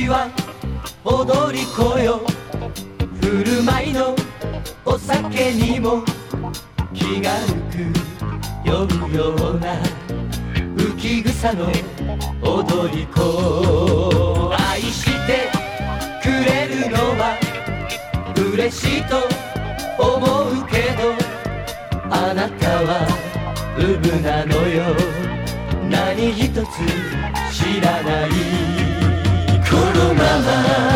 は踊り子よ。振る舞いのお酒にも気が抜く酔うような浮き草の踊り子。愛してくれるのは嬉しいと思うけど、あなたはウブなのよ。何一つ知らない。このまま